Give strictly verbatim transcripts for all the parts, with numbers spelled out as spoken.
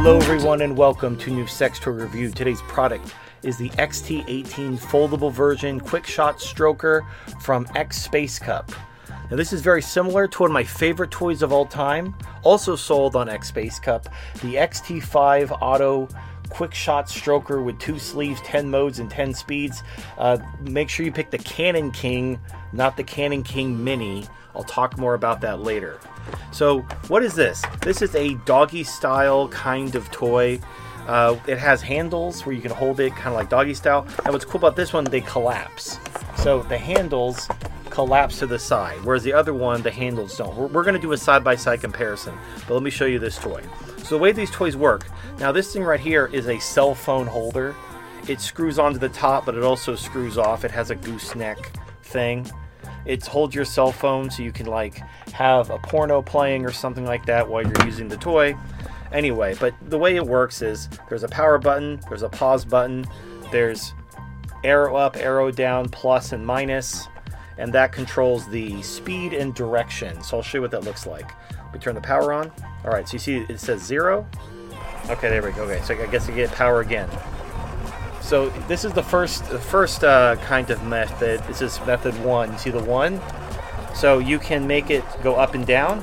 Hello everyone and welcome to New Sex Toy Review. Today's product is the X T eighteen foldable version quick shot stroker from X Space Cup. Now this is very similar to one of my favorite toys of all time, also sold on X Space Cup, the X T five Auto quick shot stroker with two sleeves, ten modes, and ten speeds. Uh, make sure you pick the Cannon King, not the Cannon King Mini. I'll talk more about that later. So what is this? This is a doggy style kind of toy. Uh, it has handles where you can hold it kind of like doggy style. And what's cool about this one, they collapse. So the handles collapse to the side, whereas the other one, the handles don't. We're, we're going to do a side-by-side comparison, but let me show you this toy. So the way these toys work, now this thing right here is a cell phone holder. It screws onto the top, but it also screws off. It has a gooseneck thing. It holds your cell phone so you can like have a porno playing or something like that while you're using the toy. Anyway, but the way it works is there's a power button, there's a pause button, there's arrow up, arrow down, plus and minus, and that controls the speed and direction. So I'll show you what that looks like. We turn the power on. All right, so you see it says zero. Okay, there we go. Okay, so I guess you get power again. So this is the first the first uh, kind of method. This is method one. You see the one? So you can make it go up and down.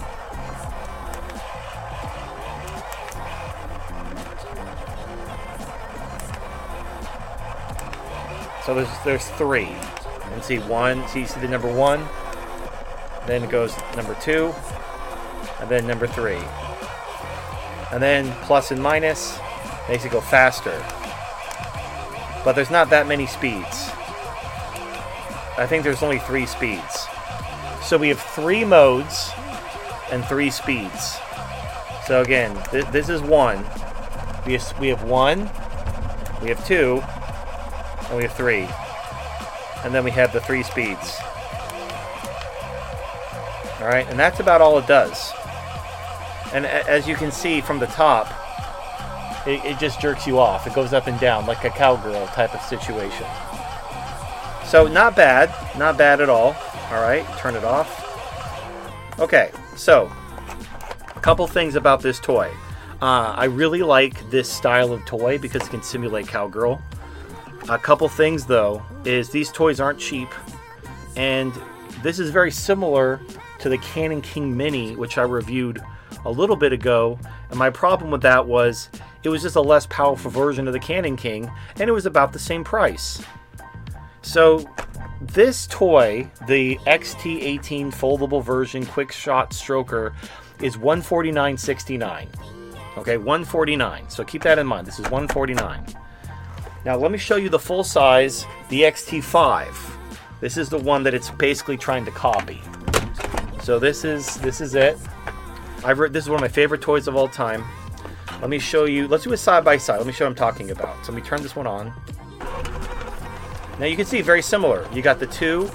So there's there's three. And see one. See, you see the number one. Then it goes number two, and then number three, and then plus and minus makes it go faster. But there's not that many speeds. I think there's only three speeds. So we have three modes and three speeds. So again, th this is one. We have, we have one, we have two, and we have three. And then we have the three speeds. Alright, and that's about all it does. And as you can see from the top, It, it just jerks you off. It goes up and down like a cowgirl type of situation. So not bad. Not bad at all. Alright, turn it off. Okay, so a couple things about this toy. Uh, I really like this style of toy because it can simulate cowgirl. A couple things though is these toys aren't cheap. And this is very similar to the Cannon King Mini, which I reviewed a little bit ago. And my problem with that was it was just a less powerful version of the Cannon King, and it was about the same price. So this toy, the X T eighteen foldable version quick shot stroker, is one hundred forty-nine dollars and sixty-nine cents. Okay, one hundred forty-nine dollars. So keep that in mind. This is one hundred forty-nine dollars. Now let me show you the full size, the X T five. This is the one that it's basically trying to copy. So this is this is it. I've re- this is one of my favorite toys of all time. Let me show you. Let's do a side by side. Let me show what I'm talking about. So let me turn this one on. Now you can see very similar. You got the two,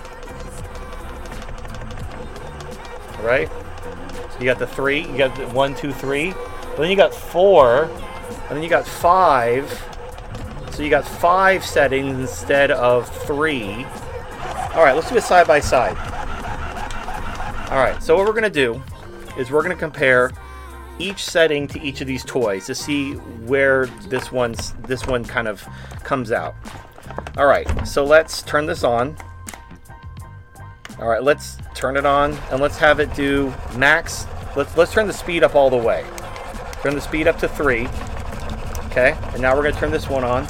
right? You got the three. You got the one, two, three. But then you got four, and then you got five. So you got five settings instead of three. All right, let's do a side by side. All right. So what we're gonna do is we're gonna compare each setting to each of these toys to see where this one's this one kind of comes out. All right, so let's turn this on. All right, let's turn it on and let's have it do max. Let's let's turn the speed up all the way. Turn the speed up to three. Okay, and now we're gonna turn this one on.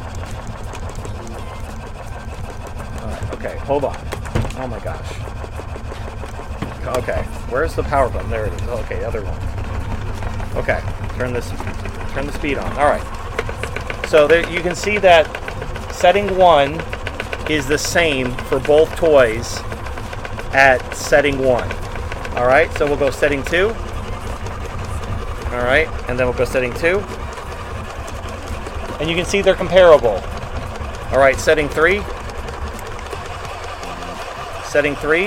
All right, okay, hold on. Oh my gosh. Okay, where's the power button? There it is. Okay, other one. Okay, turn this, turn the speed on. All right. So there, you can see that setting one is the same for both toys at setting one. All right. So we'll go setting two. All right, and then we'll go setting two. And you can see they're comparable. All right, setting three. Setting three.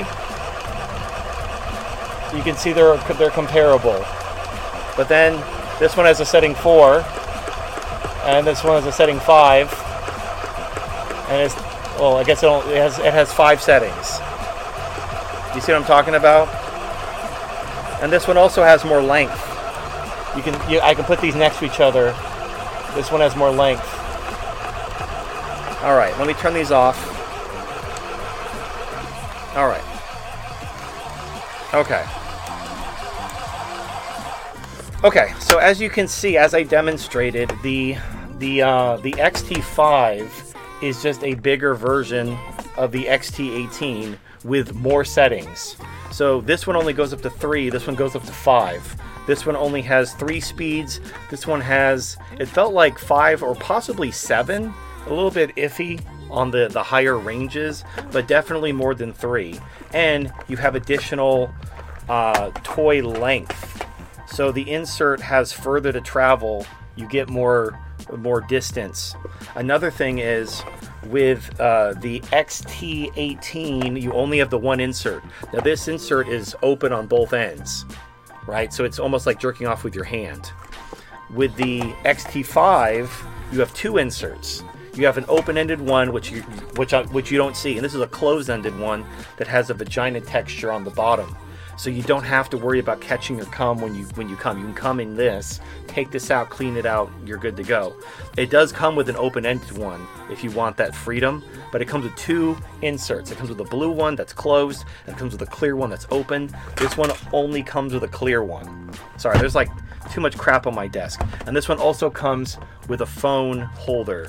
You can see they're they're comparable. But then this one has a setting four, and this one has a setting five, and it's well, I guess it, it has it has five settings. You see what I'm talking about? And this one also has more length. You can, you, I can put these next to each other. This one has more length. All right, let me turn these off. All right. Okay. Okay, so as you can see, as I demonstrated, the the uh, the X T five is just a bigger version of the X T eighteen with more settings. So this one only goes up to three, this one goes up to five. This one only has three speeds. This one has, it felt like five or possibly seven. A little bit iffy on the, the higher ranges, but definitely more than three. And you have additional uh, toy length. So the insert has further to travel. You get more more distance. Another thing is with uh, the X T eighteen, you only have the one insert. Now this insert is open on both ends, right? So it's almost like jerking off with your hand. With the X T five, you have two inserts. You have an open-ended one, which you which which you don't see, and this is a closed-ended one that has a vagina texture on the bottom. So you don't have to worry about catching your cum when you when you come. You can come in this, take this out, clean it out, you're good to go. It does come with an open-ended one if you want that freedom, but it comes with two inserts. It comes with a blue one that's closed, and it comes with a clear one that's open. This one only comes with a clear one. Sorry, there's like too much crap on my desk. And this one also comes with a phone holder.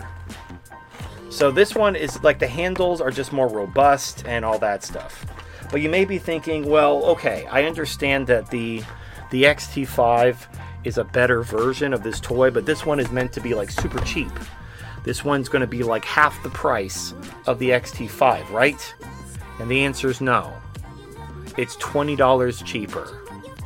So this one is like the handles are just more robust and all that stuff. But you may be thinking, well, okay, I understand that the the X T five is a better version of this toy, but this one is meant to be like super cheap. This one's going to be like half the price of the X T five, right? And the answer is no. It's twenty dollars cheaper.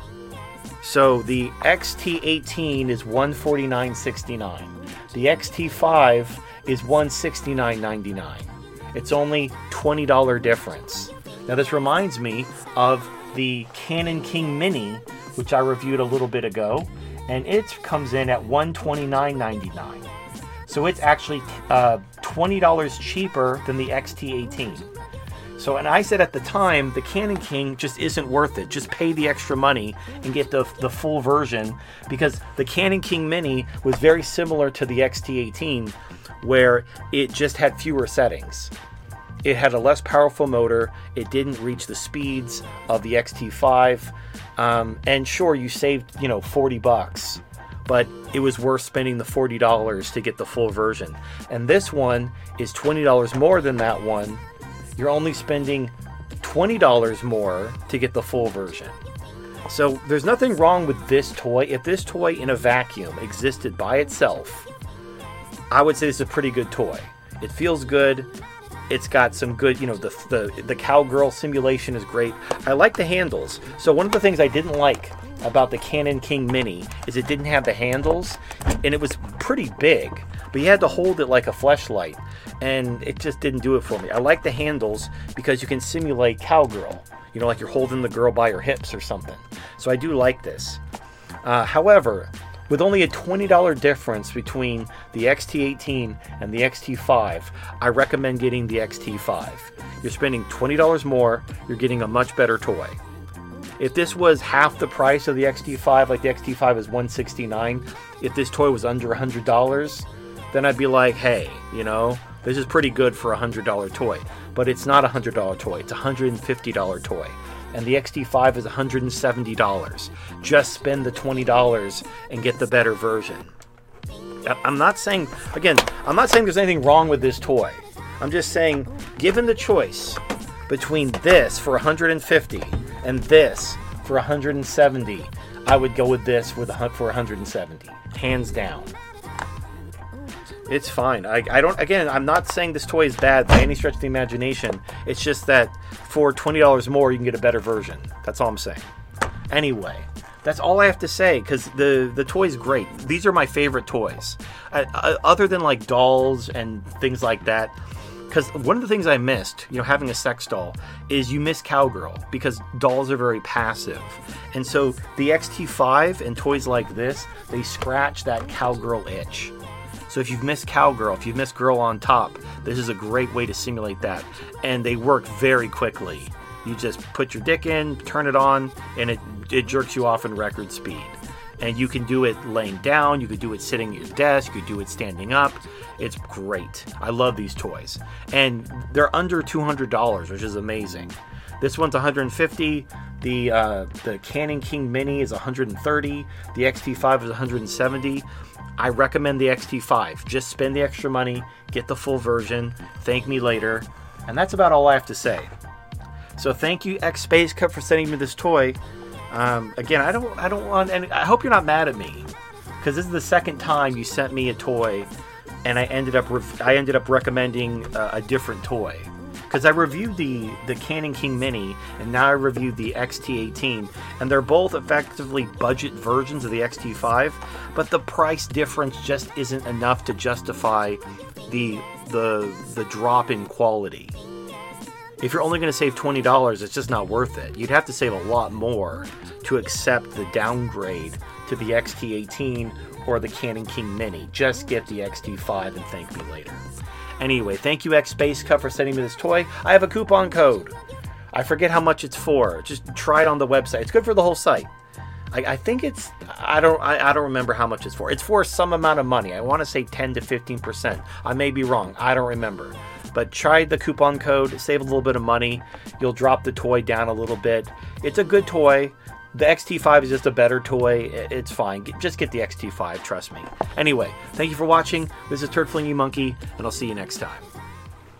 So the X T eighteen is one hundred forty-nine dollars and sixty-nine cents. The X T five is one hundred sixty-nine dollars and ninety-nine cents. It's only twenty dollars difference. Now this reminds me of the Canon King Mini, which I reviewed a little bit ago, and it comes in at one hundred twenty-nine dollars and ninety-nine cents. So it's actually uh, twenty dollars cheaper than the X T eighteen. So, and I said at the time, the Canon King just isn't worth it. Just pay the extra money and get the, the full version, because the Canon King Mini was very similar to the X T eighteen, where it just had fewer settings. It had a less powerful motor. It didn't reach the speeds of the X T five. Um, and sure, you saved, you know, forty bucks, but it was worth spending the forty dollars to get the full version. And this one is twenty dollars more than that one. You're only spending twenty dollars more to get the full version. So there's nothing wrong with this toy. If this toy in a vacuum existed by itself, I would say this is a pretty good toy. It feels good. It's got some good, you know, the, the the cowgirl simulation is great. I like the handles. So one of the things I didn't like about the Canon King Mini is it didn't have the handles, and it was pretty big, but you had to hold it like a fleshlight, and it just didn't do it for me. I like the handles because you can simulate cowgirl, you know, like you're holding the girl by her hips or something. So I do like this. Uh, however, with only a twenty dollars difference between the X T eighteen and the X T five, I recommend getting the X T five. You're spending twenty dollars more, you're getting a much better toy. If this was half the price of the X T five, like the X T five is one hundred sixty-nine dollars, if this toy was under one hundred dollars, then I'd be like, hey, you know, this is pretty good for a one hundred dollars toy. But it's not a one hundred dollars toy, it's a one hundred fifty dollars toy. And the X T five is one hundred seventy dollars. Just spend the twenty dollars and get the better version. I'm not saying, again, I'm not saying there's anything wrong with this toy. I'm just saying, given the choice between this for one hundred fifty dollars and this for one hundred seventy dollars, I would go with this for, the, for one hundred seventy dollars. Hands down. It's fine. I, I don't, again, I'm not saying this toy is bad by any stretch of the imagination. It's just that for twenty dollars more, you can get a better version. That's all I'm saying. Anyway, that's all I have to say, because the, the toy's great. These are my favorite toys. Uh, uh, other than like dolls and things like that. Because one of the things I missed, you know, having a sex doll, is you miss cowgirl, because dolls are very passive. And so the X T five and toys like this, they scratch that cowgirl itch. So if you've missed cowgirl, if you've missed girl on top, this is a great way to simulate that. And they work very quickly. You just put your dick in, turn it on, and it, it jerks you off in record speed. And you can do it laying down, you could do it sitting at your desk, you could do it standing up. It's great. I love these toys. And they're under two hundred dollars, which is amazing. This one's one hundred fifty dollars. The uh, the Cannon King Mini is one hundred thirty dollars. The X T five is one hundred seventy dollars. I recommend the X T five. Just spend the extra money, get the full version, thank me later. And that's about all I have to say. So thank you, X Space Cup, for sending me this toy. Um, again, I don't, I don't want any. I hope you're not mad at me, because this is the second time you sent me a toy, and I ended up, rev- I ended up recommending uh, a different toy. Because I reviewed the the Cannon King Mini, and now I reviewed the X T eighteen, and they're both effectively budget versions of the X T five, but the price difference just isn't enough to justify the the the drop in quality. If you're only going to save twenty dollars, it's just not worth it. You'd have to save a lot more to accept the downgrade to the X T eighteen or the Cannon King Mini. Just get the X T five and thank me later. Anyway, thank you, X Space Cup, for sending me this toy. I have a coupon code. I forget how much it's for. Just try it on the website. It's good for the whole site. I, I think it's, I don't I, I don't remember how much it's for. It's for some amount of money. I want to say ten to fifteen percent. I may be wrong. I don't remember. But try the coupon code, save a little bit of money. You'll drop the toy down a little bit. It's a good toy. The X T five is just a better toy. It's fine. Just get the X T five, trust me. Anyway, thank you for watching. This is Turd Flingy Monkey, and I'll see you next time.